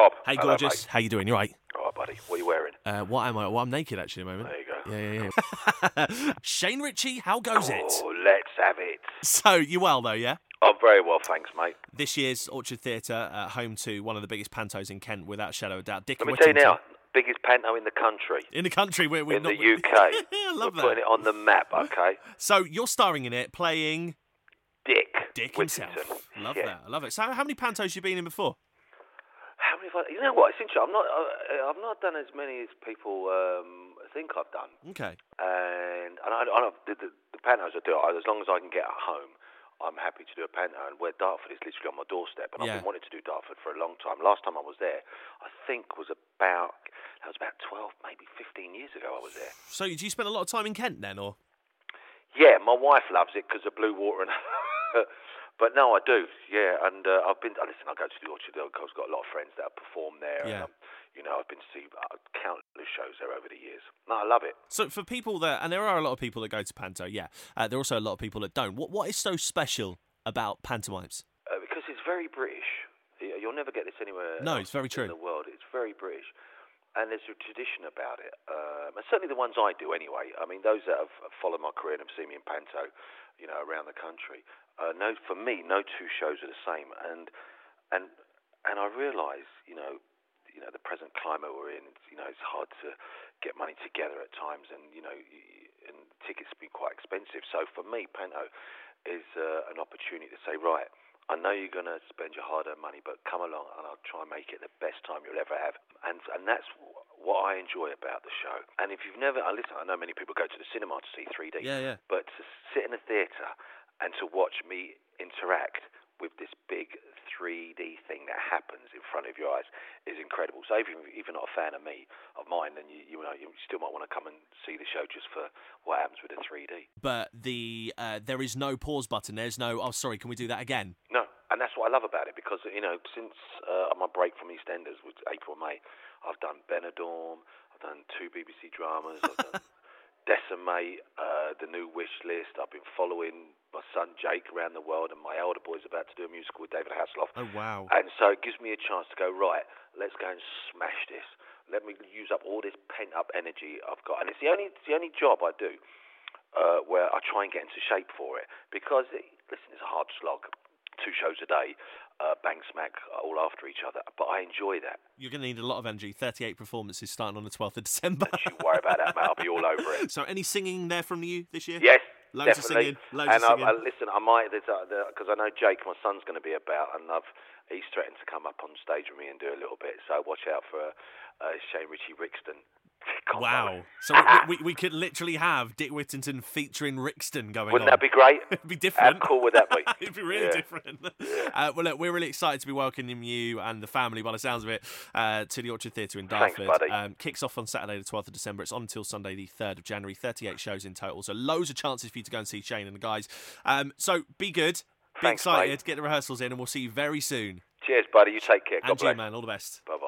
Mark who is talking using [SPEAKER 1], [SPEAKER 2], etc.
[SPEAKER 1] Rob.
[SPEAKER 2] Hey,
[SPEAKER 1] Hello,
[SPEAKER 2] gorgeous.
[SPEAKER 1] mate.
[SPEAKER 2] How you doing? You right?
[SPEAKER 1] All right, buddy. What are you wearing?
[SPEAKER 2] What am I? Well, I'm naked actually at the moment.
[SPEAKER 1] There you go.
[SPEAKER 2] Yeah. Shane Ritchie, how goes it?
[SPEAKER 1] Oh, let's have it.
[SPEAKER 2] So, you well though, yeah?
[SPEAKER 1] I'm very well, thanks, mate.
[SPEAKER 2] This year's Orchard Theatre, home to one of the biggest pantos in Kent, without a shadow of a doubt. Dick
[SPEAKER 1] Let me tell you
[SPEAKER 2] Whittington.
[SPEAKER 1] now, biggest panto in the country.
[SPEAKER 2] In the country, we're
[SPEAKER 1] In
[SPEAKER 2] not...
[SPEAKER 1] the UK.
[SPEAKER 2] I love
[SPEAKER 1] We're
[SPEAKER 2] that.
[SPEAKER 1] putting it on the map, okay?
[SPEAKER 2] So, you're starring in it, playing
[SPEAKER 1] Dick
[SPEAKER 2] himself.
[SPEAKER 1] Whittington.
[SPEAKER 2] Love
[SPEAKER 1] Yeah.
[SPEAKER 2] that. I love it. So, how many pantos you been in before?
[SPEAKER 1] How many have I... You know what? It's interesting. I've not done as many as people think I've done.
[SPEAKER 2] Okay.
[SPEAKER 1] And the pantos I do, as long as I can get at home, I'm happy to do a panto. And where Dartford is literally on my doorstep, and
[SPEAKER 2] Yeah.
[SPEAKER 1] I've been wanting to do Dartford for a long time. Last time I was there, I think was about 12, maybe 15 years ago I was there.
[SPEAKER 2] So, do you spend a lot of time in Kent then, or...?
[SPEAKER 1] Yeah, my wife loves it because of blue water and... But no, I do, yeah. And I've been... Listen, I go to the Orchard. I've got a lot of friends that have performed there.
[SPEAKER 2] Yeah.
[SPEAKER 1] And, I've been to see countless shows there over the years. No, I love it.
[SPEAKER 2] So for people that, and there are a lot of people that go to panto, yeah, there are also a lot of people that don't. What is so special about pantomimes?
[SPEAKER 1] Because it's very British. You'll never get this anywhere
[SPEAKER 2] No,
[SPEAKER 1] else
[SPEAKER 2] it's very true.
[SPEAKER 1] in the world. It's very British. And there's a tradition about it. And certainly the ones I do anyway. I mean, those that have followed my career and have seen me in panto, around the country, for me, no two shows are the same. And I realise, the present climate we're in, it's hard to get money together at times, and and tickets have been quite expensive. So for me, panto is an opportunity to say, right, I know you're going to spend your hard-earned money, but come along and I'll try and make it the best time you'll ever have. And that's what I enjoy about the show. And if you've never, listen, I know many people go to the cinema to see 3D,
[SPEAKER 2] Yeah.
[SPEAKER 1] but to sit in a theatre and to watch me interact with this big 3D thing that happens in front of your eyes is incredible. So if you're not a fan of mine, then you still might want to come and see the show just for what happens with the 3D.
[SPEAKER 2] But there is no pause button. There's no, oh, sorry, can we do that again?
[SPEAKER 1] No, and that's what I love about it, because, since my break from EastEnders, which April, May, I've done Benidorm, I've done 2 BBC dramas, I've done Decimate, the new Wish List. I've been following my son Jake around the world, and my elder boy's about to do a musical with David Hasselhoff.
[SPEAKER 2] Oh, wow.
[SPEAKER 1] And so it gives me a chance to go, right, let's go and smash this. Let me use up all this pent-up energy I've got. And it's the only job I do where I try and get into shape for it, because, listen, it's a hard slog. 2 shows a day, bang smack, all after each other. But I enjoy that.
[SPEAKER 2] You're going to need a lot of energy. 38 performances starting on the 12th of December.
[SPEAKER 1] Don't you worry about that, mate. I'll be all over it.
[SPEAKER 2] So any singing there from you this year?
[SPEAKER 1] Yes,
[SPEAKER 2] Loads
[SPEAKER 1] definitely.
[SPEAKER 2] of singing. Loads of singing.
[SPEAKER 1] Listen, I might, because I know Jake, my son's going to be about, and he's threatened to come up on stage with me and do a little bit. So watch out for Shane Ritchie Rixton.
[SPEAKER 2] Wow. So we could literally have Dick Whittington featuring Rixton going
[SPEAKER 1] Wouldn't
[SPEAKER 2] on.
[SPEAKER 1] that be great?
[SPEAKER 2] It'd be different.
[SPEAKER 1] How cool would that be?
[SPEAKER 2] It'd be really different. Well, look, we're really excited to be welcoming you and the family, by the sounds of it, to the Orchard Theatre in Dartford.
[SPEAKER 1] Thanks, buddy.
[SPEAKER 2] Kicks off on Saturday the 12th of December. It's on until Sunday the 3rd of January. 38 shows in total. So loads of chances for you to go and see Shane and the guys. So be good. Be
[SPEAKER 1] Thanks,
[SPEAKER 2] excited.
[SPEAKER 1] mate.
[SPEAKER 2] Get the rehearsals in, and we'll see you very soon.
[SPEAKER 1] Cheers, buddy. You take care. God
[SPEAKER 2] And
[SPEAKER 1] bless.
[SPEAKER 2] you, man. All the best.
[SPEAKER 1] Bye-bye.